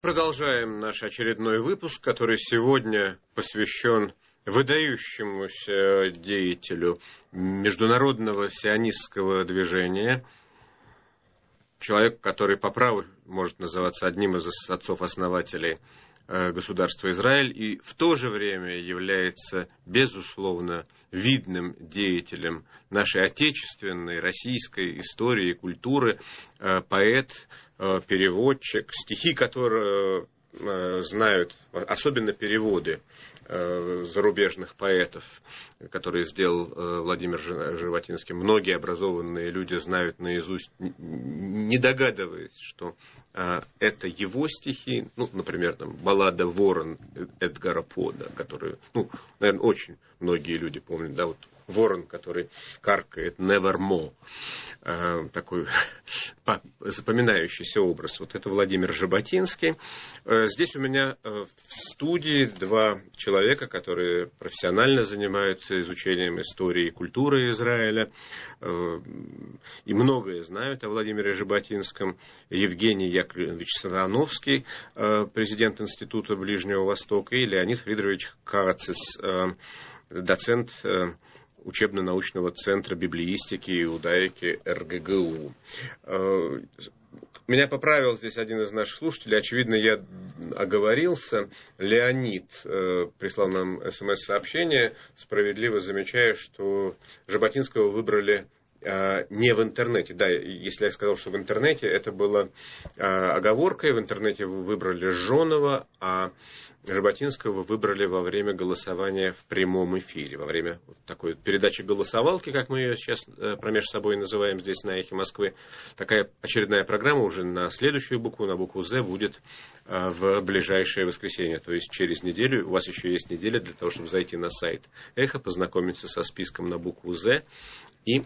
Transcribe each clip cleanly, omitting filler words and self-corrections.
Продолжаем наш очередной выпуск, который сегодня посвящен выдающемуся деятелю международного сионистского движения, человек, который по праву может называться одним из отцов-основателей государства Израиль и в то же время является, безусловно, видным деятелем нашей отечественной, российской истории и культуры, поэт, переводчик, стихи, которые знают, особенно переводы зарубежных поэтов, которые сделал Владимир Жаботинский. Многие образованные люди знают наизусть, не догадываясь, что это его стихи, например, баллада «Ворон» Эдгара Пода, которую, наверное, очень многие люди помнят, да, вот ворон, который каркает «Nevermore», такой запоминающийся образ. Вот это Владимир Жаботинский. Здесь у меня в студии два человека, которые профессионально занимаются изучением истории и культуры Израиля и многое знают о Владимире Жаботинском. Евгений Яковлевич Сарановский, президент Института Ближнего Востока, и Леонид Фридорович Кацис, доцент учебно-научного центра библеистики и иудаики РГГУ. Меня поправил здесь один из наших слушателей. Очевидно, я оговорился. Леонид прислал нам СМС-сообщение, справедливо замечая, что Жаботинского выбрали не в интернете. Да, если я сказал, что в интернете, это было оговоркой. В интернете выбрали Жонова, а Жаботинского выбрали во время голосования в прямом эфире, во время такой передачи голосовалки, как мы ее сейчас промеж собой называем здесь на «Эхе Москвы». Такая очередная программа уже на следующую букву, на букву «З», будет в ближайшее воскресенье. То есть через неделю, у вас еще есть неделя для того, чтобы зайти на сайт «Эхо», познакомиться со списком на букву «З» и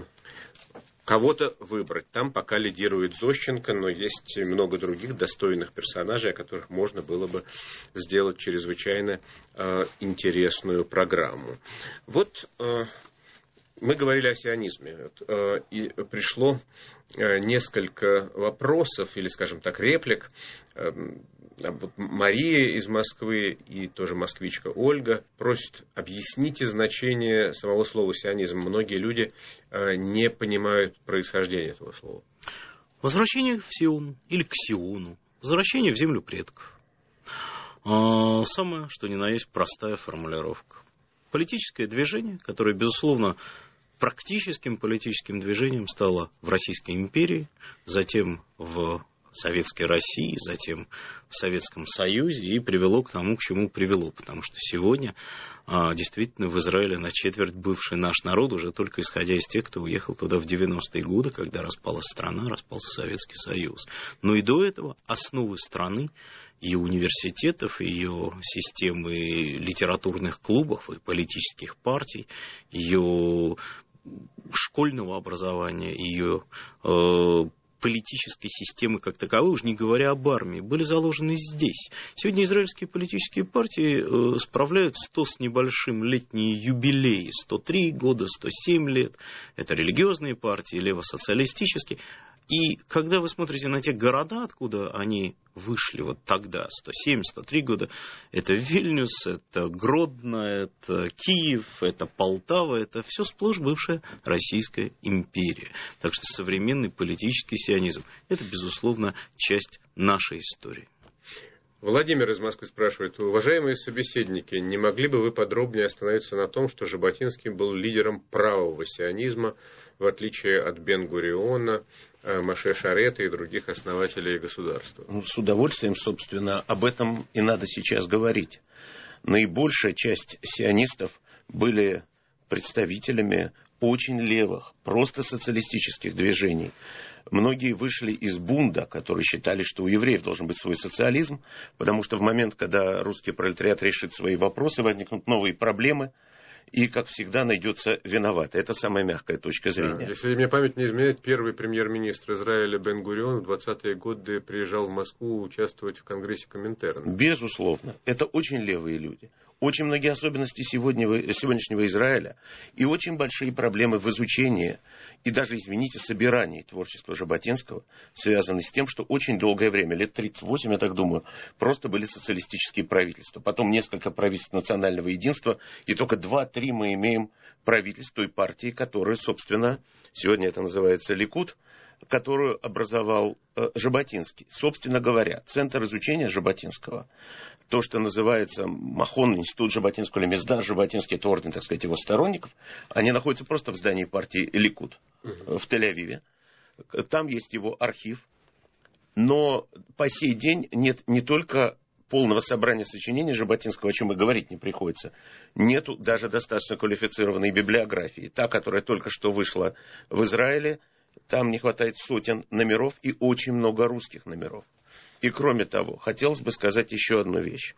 кого-то выбрать. Там пока лидирует Зощенко, но есть много других достойных персонажей, о которых можно было бы сделать чрезвычайно интересную программу. Вот мы говорили о сионизме, и пришло несколько вопросов, или, скажем так, реплик. Вот Мария из Москвы и тоже москвичка Ольга просят: объясните значение самого слова сионизм. Многие люди не понимают происхождение этого слова. Возвращение в Сион или к Сиону. Возвращение в землю предков. Самое, что ни на есть, простая формулировка. Политическое движение, которое, безусловно, практическим политическим движением стало в Российской империи, затем в Советской России, затем в Советском Союзе и привело к тому, к чему привело. Потому что сегодня действительно в Израиле на четверть бывший наш народ, уже только исходя из тех, кто уехал туда в 90-е годы, когда распалась страна, распался Советский Союз. Но и до этого основы страны, ее университетов, ее системы литературных клубов и политических партий, ее школьного образования, ее политической системы как таковой, уж не говоря об армии, были заложены здесь. Сегодня израильские политические партии справляют 100 с небольшим летние юбилеи, 103 года, 107 лет. Это религиозные партии, левосоциалистические. И когда вы смотрите на те города, откуда они вышли вот тогда, 107-103 года, это Вильнюс, это Гродно, это Киев, это Полтава, это все сплошь бывшая Российская империя. Так что современный политический сионизм – это, безусловно, часть нашей истории. Владимир из Москвы спрашивает: уважаемые собеседники, не могли бы вы подробнее остановиться на том, что Жаботинский был лидером правого сионизма, в отличие от Бен-Гуриона, Моше Шарета и других основателей государства? С удовольствием, собственно, об этом и надо сейчас говорить. Наибольшая часть сионистов были представителями очень левых, просто социалистических движений. Многие вышли из бунда, которые считали, что у евреев должен быть свой социализм, потому что в момент, когда русский пролетариат решит свои вопросы, возникнут новые проблемы, и, как всегда, найдется виноватый. Это самая мягкая точка зрения. Да, если мне память не изменяет, первый премьер-министр Израиля Бен-Гурион в 20-е годы приезжал в Москву участвовать в Конгрессе Коминтерна. Безусловно. Это очень левые люди. очень многие особенности сегодняшнего Израиля и очень большие проблемы в изучении и даже, извините, собирании творчества Жаботинского связаны с тем, что очень долгое время, лет 38, я так думаю, просто были социалистические правительства. Потом несколько правительств национального единства, и только 2-3 мы имеем правительств той партии, которая, собственно, сегодня это называется Ликуд, которую образовал Жаботинский. Собственно говоря, центр изучения Жаботинского, то, что называется Махон, институт Жаботинского или Мездар Жаботинский, это орден, так сказать, его сторонников, они находятся просто в здании партии Ликуд в Тель-Авиве. Там есть его архив. Но по сей день нет не только полного собрания сочинений Жаботинского, о чем и говорить не приходится. Нету даже достаточно квалифицированной библиографии. Та, которая только что вышла в Израиле, там не хватает сотен номеров и очень много русских номеров. И кроме того, хотелось бы сказать еще одну вещь.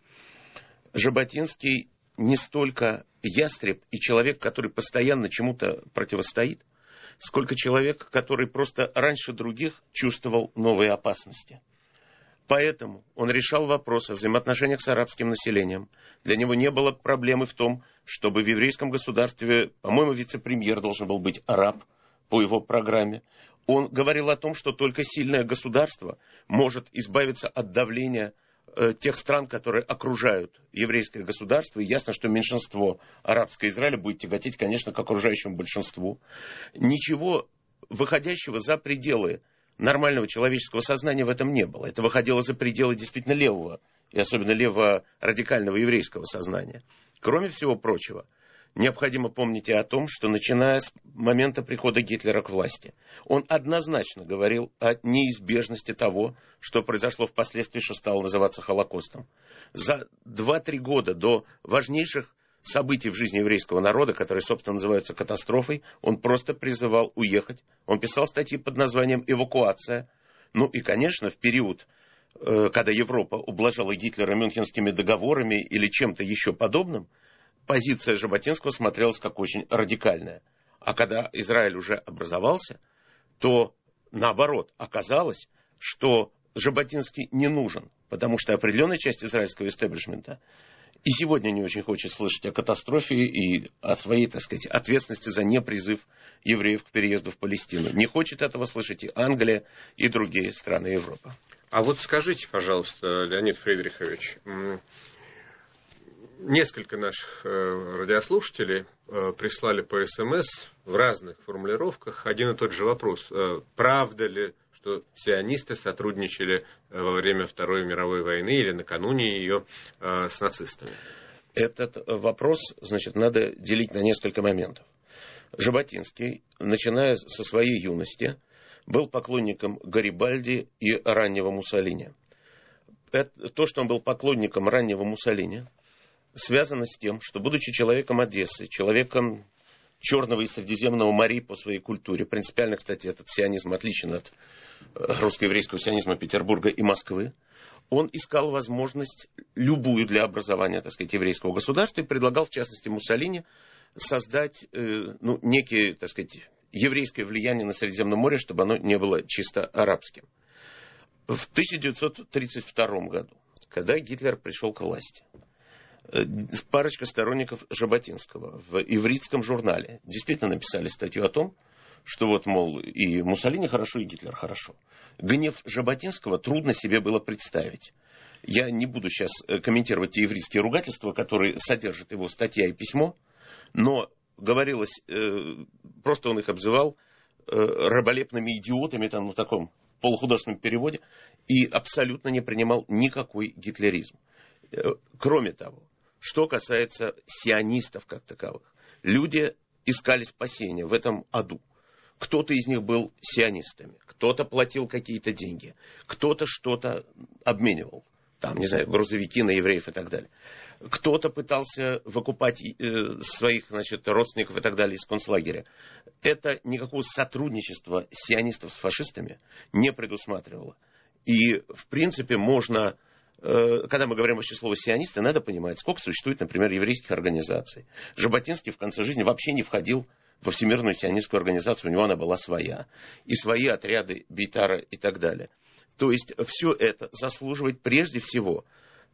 Жаботинский не столько ястреб и человек, который постоянно чему-то противостоит, сколько человек, который просто раньше других чувствовал новые опасности. Поэтому он решал вопросы о взаимоотношениях с арабским населением. Для него не было проблемы в том, чтобы в еврейском государстве, по-моему, вице-премьер должен был быть араб по его программе. Он говорил о том, что только сильное государство может избавиться от давления тех стран, которые окружают еврейское государство. И ясно, что меньшинство арабского Израиля будет тяготеть, конечно, к окружающему большинству. Ничего выходящего за пределы нормального человеческого сознания в этом не было. Это выходило за пределы действительно левого, и особенно леворадикального еврейского сознания. Кроме всего прочего, необходимо помнить и о том, что начиная с момента прихода Гитлера к власти, он однозначно говорил о неизбежности того, что произошло впоследствии, что стало называться Холокостом. За 2-3 года до важнейших событий в жизни еврейского народа, которые, собственно, называются катастрофой, он просто призывал уехать. Он писал статьи под названием «Эвакуация». Ну и, конечно, в период, когда Европа ублажала Гитлера Мюнхенскими договорами или чем-то еще подобным, позиция Жаботинского смотрелась как очень радикальная. А когда Израиль уже образовался, то, наоборот, оказалось, что Жаботинский не нужен, потому что определенная часть израильского истеблишмента и сегодня не очень хочет слышать о катастрофе и о своей, так сказать, ответственности за непризыв евреев к переезду в Палестину. Не хочет этого слышать и Англия, и другие страны Европы. А вот скажите, пожалуйста, Леонид Фридрихович, несколько наших радиослушателей прислали по СМС в разных формулировках один и тот же вопрос. Правда ли, что сионисты сотрудничали во время Второй мировой войны или накануне ее с нацистами? Этот вопрос, значит, надо делить на несколько моментов. Жаботинский, начиная со своей юности, был поклонником Гарибальди и раннего Муссолини. То, что он был поклонником раннего Муссолини, связано с тем, что, будучи человеком Одессы, человеком Черного и Средиземного морей по своей культуре, принципиально, кстати, этот сионизм отличен от русско-еврейского сионизма Петербурга и Москвы, он искал возможность любую для образования, так сказать, еврейского государства и предлагал, в частности, Муссолини создать некие, так сказать, еврейское влияние на Средиземном море, чтобы оно не было чисто арабским. В 1932 году, когда Гитлер пришел к власти, парочка сторонников Жаботинского в ивритском журнале действительно написали статью о том, что вот, мол, и Муссолини хорошо, и Гитлер хорошо. Гнев Жаботинского трудно себе было представить. Я не буду сейчас комментировать те ивритские ругательства, которые содержат его статья и письмо, но говорилось, просто он их обзывал раболепными идиотами, там, в таком полухудожественном переводе, и абсолютно не принимал никакой гитлеризм. Кроме того, что касается сионистов как таковых, люди искали спасения в этом аду. Кто-то из них был сионистами, кто-то платил какие-то деньги, кто-то что-то обменивал, там, не знаю, грузовики на евреев и так далее. Кто-то пытался выкупать своих, значит, родственников и так далее из концлагеря. Это никакого сотрудничества сионистов с фашистами не предусматривало. И, в принципе, можно... Когда мы говорим вообще слово «сионисты», надо понимать, сколько существует, например, еврейских организаций. Жаботинский в конце жизни вообще не входил во Всемирную сионистскую организацию, у него она была своя. И свои отряды Бейтара и так далее. То есть все это заслуживает прежде всего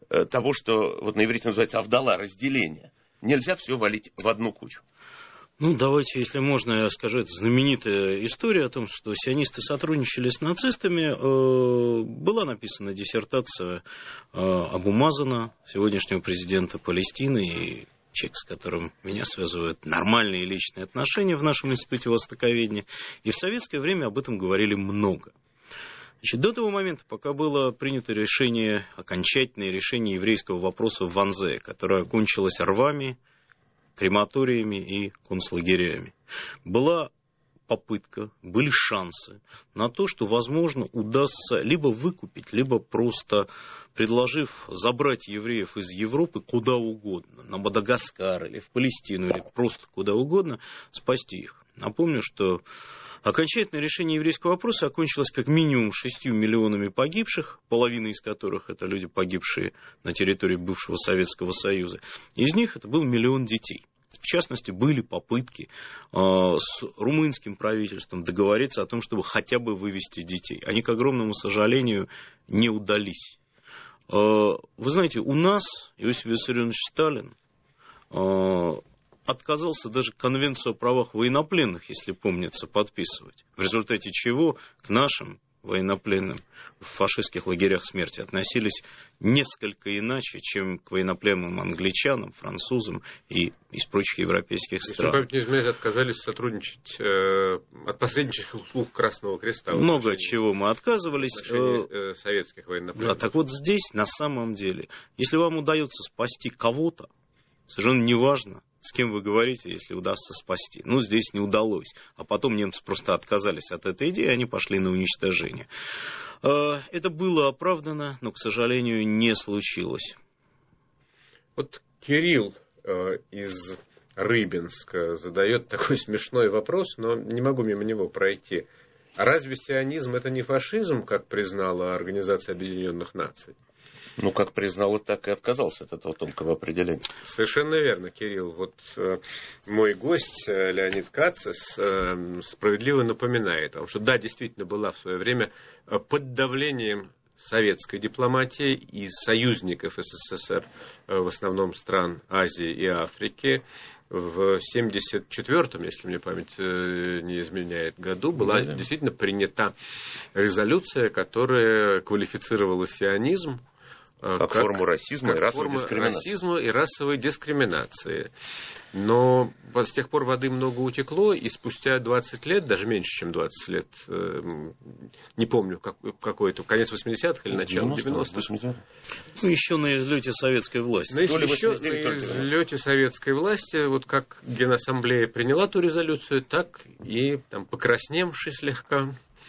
того, что вот на иврите называется авдала, разделение. Нельзя все валить в одну кучу. Ну, давайте, если можно, я скажу, это знаменитая история о том, что сионисты сотрудничали с нацистами. Была написана диссертация Абу Мазана, сегодняшнего президента Палестины, и человек, с которым меня связывают нормальные личные отношения в нашем институте востоковедения. И в советское время об этом говорили много. Значит, до того момента, пока было принято решение, окончательное решение еврейского вопроса в Ванзе, которое окончилось рвами, крематориями и концлагерями, была попытка, были шансы на то, что, возможно, удастся либо выкупить, либо просто предложив забрать евреев из Европы куда угодно, на Мадагаскар или в Палестину, или просто куда угодно, спасти их. Напомню, что окончательное решение еврейского вопроса окончилось как минимум 6 миллионами погибших, половина из которых это люди, погибшие на территории бывшего Советского Союза. Из них это был 1 миллион детей. В частности, были попытки с румынским правительством договориться о том, чтобы хотя бы вывести детей. Они, к огромному сожалению, не удались. Вы знаете, у нас Иосиф Виссарионович Сталин отказался даже Конвенцию о правах военнопленных, если помнится, подписывать. В результате чего к нашим военнопленным в фашистских лагерях смерти относились несколько иначе, чем к военнопленным англичанам, французам и из прочих европейских стран. Если память не изменяет, отказались сотрудничать от посреднических услуг Красного Креста. Много от чего мы отказывались. Советских военнопленных. Да, так вот здесь, на самом деле, если вам удается спасти кого-то, совершенно неважно, с кем вы говорите, если удастся спасти. Ну, здесь не удалось. А потом немцы просто отказались от этой идеи, они пошли на уничтожение. Это было оправдано, но, к сожалению, не случилось. Вот Кирилл из Рыбинска задает такой смешной вопрос, но не могу мимо него пройти. А разве сионизм это не фашизм, как признала Организация Объединенных Наций? Ну, как признал, так и отказался от этого тонкого определения. Совершенно верно, Кирилл. Вот мой гость Леонид Кацис справедливо напоминает, что да, действительно была в свое время под давлением советской дипломатии и союзников СССР, в основном стран Азии и Африки, в 1974, если мне память не изменяет, году была действительно принята резолюция, которая квалифицировала сионизм как форму расизма и расовой дискриминации. Расизма и расовой дискриминации. Но с тех пор воды много утекло, и спустя 20 лет, даже меньше, чем 20 лет, не помню, какой это, конец 80-х или начало 90-х. Ну, еще на излете советской власти. Еще на излете советской власти, вот как Генассамблея приняла ту резолюцию, так и там, покрасневший слегка,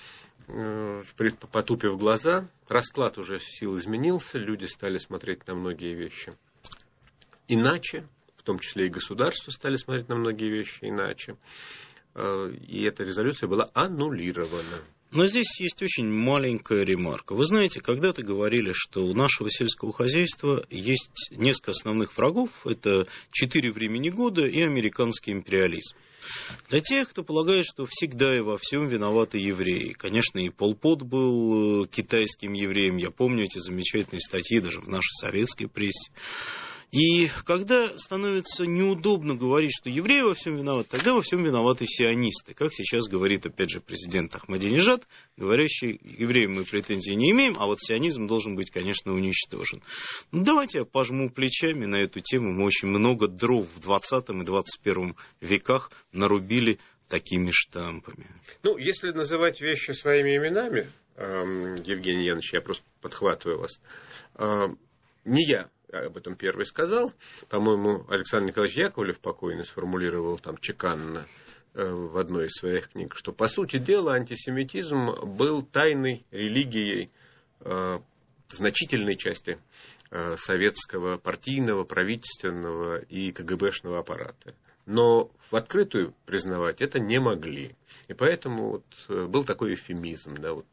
потупив глаза, расклад уже сил изменился, люди стали смотреть на многие вещи иначе, в том числе и государства стали смотреть на многие вещи иначе, и эта резолюция была аннулирована. Но здесь есть очень маленькая ремарка. Вы знаете, когда-то говорили, что у нашего сельского хозяйства есть несколько основных врагов. Это 4 времени года и американский империализм. Для тех, кто полагает, что всегда и во всем виноваты евреи. Конечно, и Пол Пот был китайским евреем. Я помню эти замечательные статьи даже в нашей советской прессе. И когда становится неудобно говорить, что евреи во всем виноваты, тогда во всем виноваты сионисты. Как сейчас говорит, опять же, президент Ахмадинежад, говорящий, евреям мы претензий не имеем, а вот сионизм должен быть, конечно, уничтожен. Ну, давайте я пожму плечами на эту тему. Мы очень много дров в 20 и 21 веках нарубили такими штампами. Ну, если называть вещи своими именами, Евгений Янович, я просто подхватываю вас, не я об этом первый сказал. По-моему, Александр Николаевич Яковлев покойный сформулировал там чеканно в одной из своих книг, что, по сути дела, антисемитизм был тайной религией значительной части советского партийного, правительственного и КГБшного аппарата. Но в открытую признавать это не могли. И поэтому вот был такой эвфемизм, да, вот,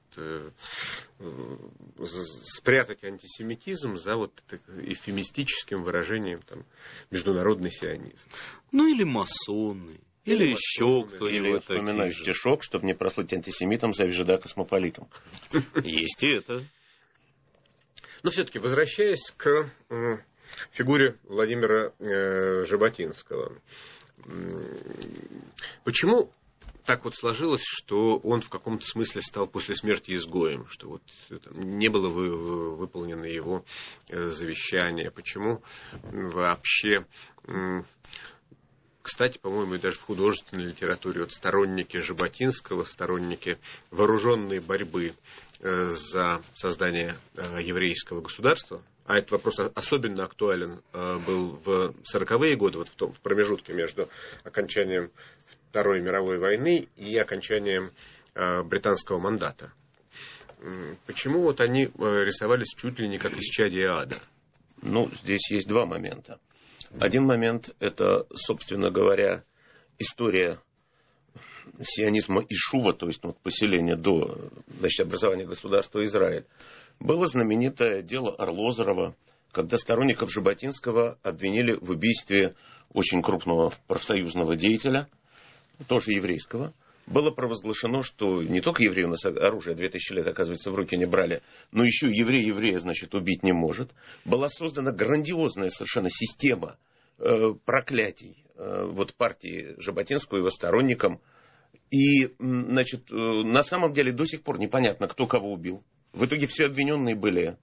спрятать антисемитизм за вот эвфемистическим выражением там, международный сионизм. Ну или масоны, или еще кто-нибудь. Или вспоминаю стишок, чтобы не прослыть антисемитом, завижда космополитом. Есть и это. Но все-таки, возвращаясь к фигуре Владимира Жаботинского, почему так вот сложилось, что он в каком-то смысле стал после смерти изгоем, что вот не было выполнено его завещание? Почему вообще... Кстати, по-моему, и даже в художественной литературе вот сторонники Жаботинского, сторонники вооруженной борьбы за создание еврейского государства, а этот вопрос особенно актуален был в 40-е годы, вот в промежутке между окончанием Второй мировой войны и окончанием британского мандата. Почему вот они рисовались чуть ли не как исчадие ада? Ну, здесь есть два момента. Один момент – это, собственно говоря, история сионизма Ишува, то есть поселения до образования государства Израиль. Было знаменитое дело Арлозорова, когда сторонников Жаботинского обвинили в убийстве очень крупного профсоюзного деятеля, тоже еврейского. Было провозглашено, что не только евреи у нас оружие 2000 лет, оказывается, в руки не брали, но еще еврей еврея, значит, убить не может. Была создана грандиозная совершенно система проклятий вот партии Жаботинского и его сторонникам. И, значит, на самом деле до сих пор непонятно, кто кого убил. В итоге все обвиненные были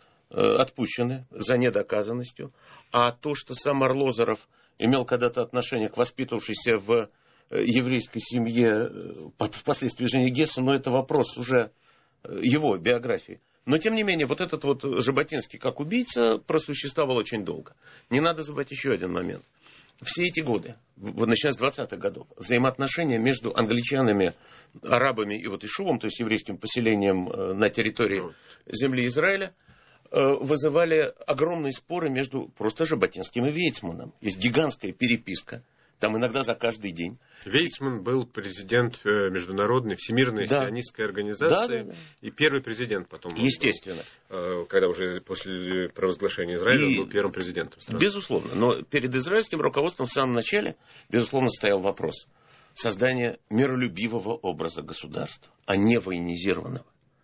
отпущены за недоказанностью. А то, что сам Арлозоров имел когда-то отношение к воспитывавшейся в еврейской семье, впоследствии жене Гессе, но это вопрос уже его биографии. Но, тем не менее, вот этот вот Жаботинский как убийца просуществовал очень долго. Не надо забывать еще один момент. Все эти годы, начиная с 20-х годов, взаимоотношения между англичанами, арабами и вот Ишувом, то есть еврейским поселением на территории земли Израиля, вызывали огромные споры между просто Жаботинским и Вейцманом. Есть гигантская переписка. Там иногда за каждый день. Вейцман был президент международной всемирной сионистской организации и первый президент потом. Естественно. Когда уже после провозглашения Израиля он был первым президентом страны. Безусловно. Но перед израильским руководством в самом начале, безусловно, стоял вопрос создания миролюбивого образа государства, а не военизированного.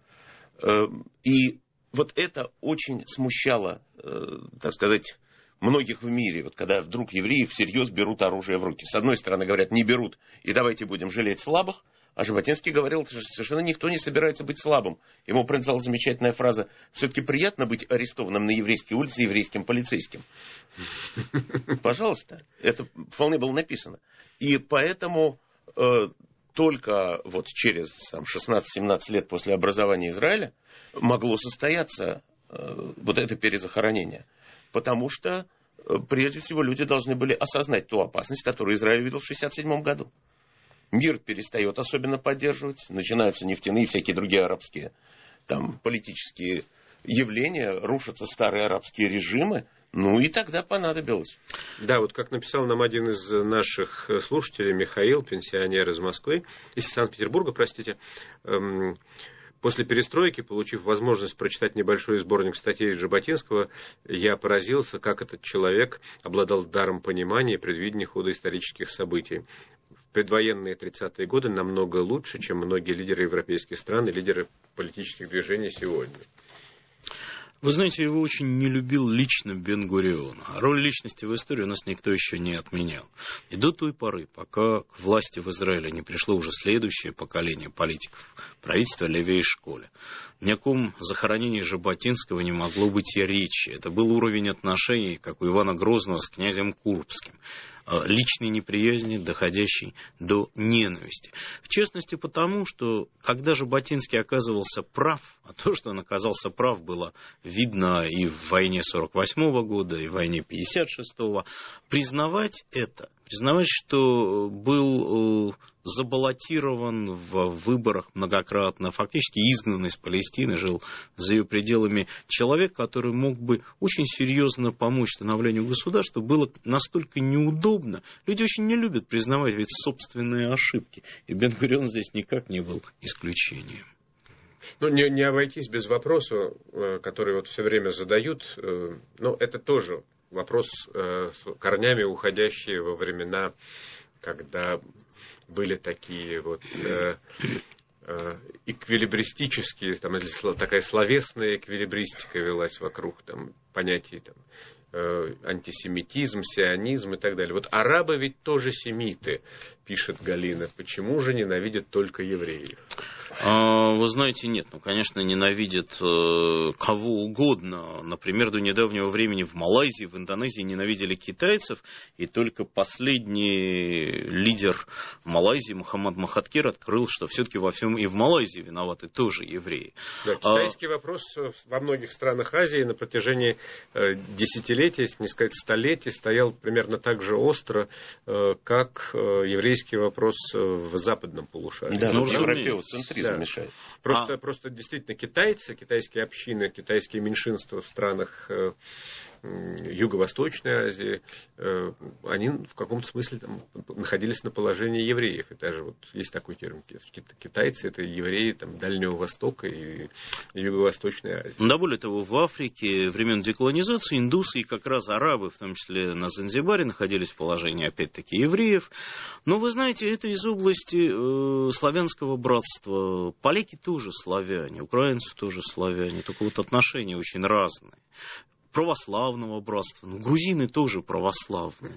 И вот это очень смущало, так сказать, многих в мире, вот когда вдруг евреи всерьез берут оружие в руки. С одной стороны, говорят, не берут, и давайте будем жалеть слабых. А Жаботинский говорил, что совершенно никто не собирается быть слабым. Ему принадлежала замечательная фраза: все-таки приятно быть арестованным на еврейской улице еврейским полицейским. Пожалуйста. Это вполне было написано. И поэтому только вот через 16-17 лет после образования Израиля могло состояться вот это перезахоронение. Потому что, прежде всего, люди должны были осознать ту опасность, которую Израиль увидел в 1967 году. Мир перестает особенно поддерживать, начинаются нефтяные и всякие другие арабские политические явления, рушатся старые арабские режимы, ну и тогда понадобилось. Да, вот как написал нам один из наших слушателей, Михаил, пенсионер из Москвы, из Санкт-Петербурга, простите, после перестройки, получив возможность прочитать небольшой сборник статей Жаботинского, я поразился, как этот человек обладал даром понимания и предвидения хода исторических событий. В предвоенные 30-е годы намного лучше, чем многие лидеры европейских стран и лидеры политических движений сегодня. Вы знаете, его очень не любил лично Бен-Гурион. Роль личности в истории у нас никто еще не отменял. И до той поры, пока к власти в Израиле не пришло уже следующее поколение политиков, правительство Леви Эшколя, ни о ком захоронении Жаботинского не могло быть и речи. Это был уровень отношений, как у Ивана Грозного с князем Курбским. Личной неприязни, доходящей до ненависти. В частности, потому, что когда Жаботинский оказывался прав, а то, что он оказался прав, было видно и в войне 1948 года, и в войне 1956, признавать это, признавать, что был забаллотирован в выборах многократно, фактически изгнан из Палестины, жил за ее пределами человек, который мог бы очень серьезно помочь становлению государства, было настолько неудобно. Люди очень не любят признавать ведь собственные ошибки. И Бен-Гурион здесь никак не был исключением. Ну, не обойтись без вопроса, который вот все время задают, но это тоже вопрос с корнями, уходящие во времена, когда были такие вот эквилибристические, там, такая словесная эквилибристика велась вокруг там, понятий там, антисемитизм, сионизм и так далее. Вот арабы ведь тоже семиты, пишет Галина. Почему же ненавидят только евреев? Вы знаете, нет, конечно, ненавидят кого угодно. Например, до недавнего времени в Малайзии, в Индонезии ненавидели китайцев, и только последний лидер Малайзии, Мухаммад Махатхир, открыл, что все-таки во всем и в Малайзии виноваты тоже евреи. Да, китайский вопрос во многих странах Азии на протяжении десятилетий, если не сказать столетий, стоял примерно так же остро, как еврейский вопрос в западном полушарии. Да, европеоцентризм мешает. Просто действительно китайцы, китайские общины, китайские меньшинства в странах Юго-Восточной Азии, они в каком-то смысле там находились на положении евреев. И даже вот есть такой термин. Китайцы — это евреи там, Дальнего Востока и Юго-Восточной Азии. Да, более того, в Африке времен деколонизации индусы и как раз арабы, в том числе на Занзибаре, находились в положении, опять-таки, евреев. Но, вы знаете, это из области славянского братства. Поляки тоже славяне, украинцы тоже славяне, только вот отношения очень разные. Православного братства, грузины тоже православные.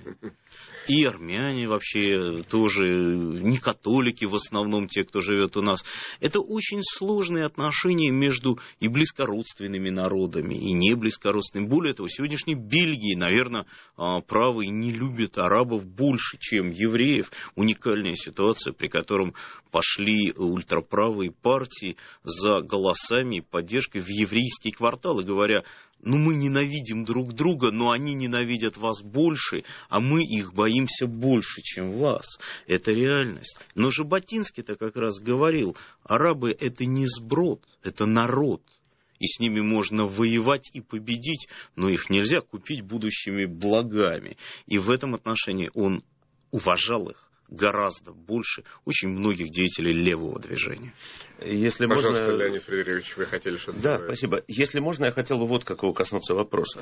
И армяне вообще тоже не католики, в основном те, кто живет у нас. Это очень сложные отношения между и близкородственными народами, и не близкородственными. Более того, в сегодняшней Бельгии, наверное, правые не любят арабов больше, чем евреев. Уникальная ситуация, при котором пошли ультраправые партии за голосами и поддержкой в еврейские кварталы, говоря: мы ненавидим друг друга, но они ненавидят вас больше, а мы их боимся больше, чем вас. Это реальность. Но Жаботинский-то как раз говорил: арабы — это не сброд, это народ. И с ними можно воевать и победить, но их нельзя купить будущими благами. И в этом отношении он уважал их гораздо больше очень многих деятелей левого движения. Если Пожалуйста, можно... Леонид Фредерович, вы хотели что-то Да, сказать? спасибо. Если можно, я хотел бы вот какого коснуться вопроса.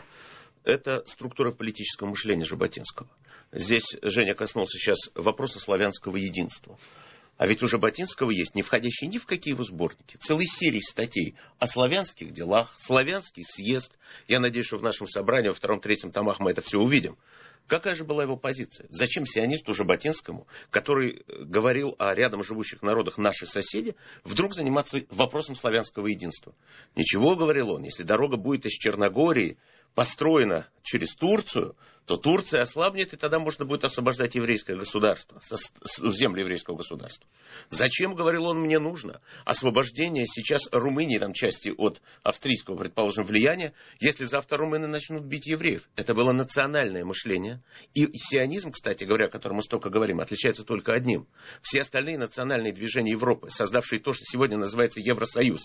Это структура политического мышления Жаботинского. Здесь Женя коснулся сейчас вопроса славянского единства. А ведь у Жаботинского есть, не входящие ни в какие его сборники, целые серии статей о славянских делах, славянский съезд. Я надеюсь, что в нашем собрании во 2-3 томах мы это все увидим. Какая же была его позиция? Зачем сионисту Жаботинскому, который говорил о рядом живущих народах наши соседи, вдруг заниматься вопросом славянского единства? Ничего, говорил он, если дорога будет из Черногории построена через Турцию, то Турция ослабнет, и тогда можно будет освобождать еврейское государство, земли еврейского государства. Зачем, говорил он, мне нужно освобождение сейчас Румынии, там, части от австрийского, предположим, влияния, если завтра румыны начнут бить евреев? Это было национальное мышление. И сионизм, кстати говоря, о котором мы столько говорим, отличается только одним. Все остальные национальные движения Европы, создавшие то, что сегодня называется Евросоюз,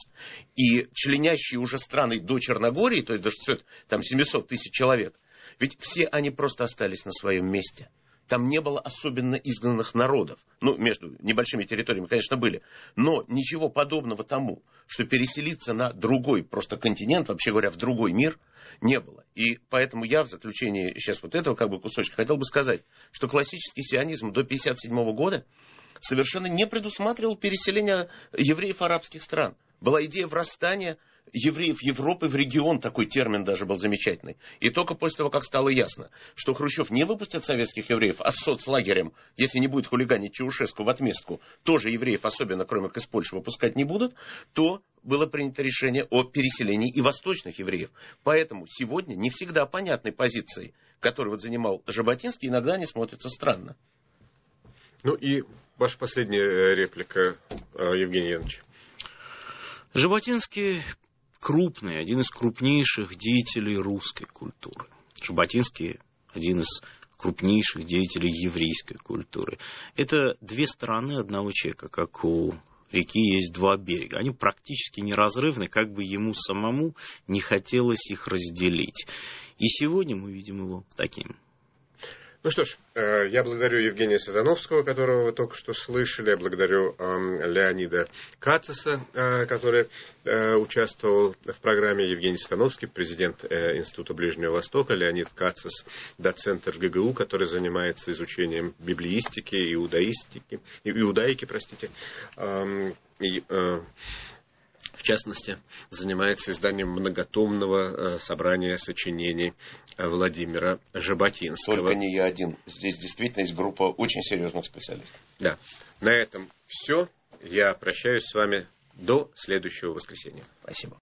и членящие уже страны до Черногории, то есть до 700 тысяч человек, ведь все они просто остались на своем месте. Там не было особенно изгнанных народов. Между небольшими территориями, конечно, были. Но ничего подобного тому, что переселиться на другой просто континент, вообще говоря, в другой мир, не было. И поэтому я в заключении сейчас вот этого кусочка хотел бы сказать, что классический сионизм до 1957 года совершенно не предусматривал переселение евреев арабских стран. Была идея врастания евреев Европы в регион, такой термин даже был замечательный. И только после того, как стало ясно, что Хрущев не выпустит советских евреев, а с соцлагерем, если не будет хулиганить Чаушеску в отместку, тоже евреев, особенно кроме из Польши, выпускать не будут, то было принято решение о переселении и восточных евреев. Поэтому сегодня не всегда понятной позиции, которую занимал Жаботинский, иногда они смотрятся странно. И ваша последняя реплика, Евгений Янович. Жаботинский крупный, один из крупнейших деятелей русской культуры. Жаботинский один из крупнейших деятелей еврейской культуры. Это две стороны одного человека, как у реки есть два берега. Они практически неразрывны, как бы ему самому не хотелось их разделить. И сегодня мы видим его таким. Ну что ж, я благодарю Евгения Сазановского, которого вы только что слышали. Я благодарю Леонида Кацеса, который участвовал в программе. Евгений Сазановский, президент Института Ближнего Востока. Леонид Кацес, доцент РГГУ, который занимается изучением библеистики, иудаики, и, в частности, занимается изданием многотомного собрания сочинений Владимира Жаботинского. Только не я один. Здесь действительно есть группа очень серьезных специалистов. Да. На этом все. Я прощаюсь с вами до следующего воскресенья. Спасибо.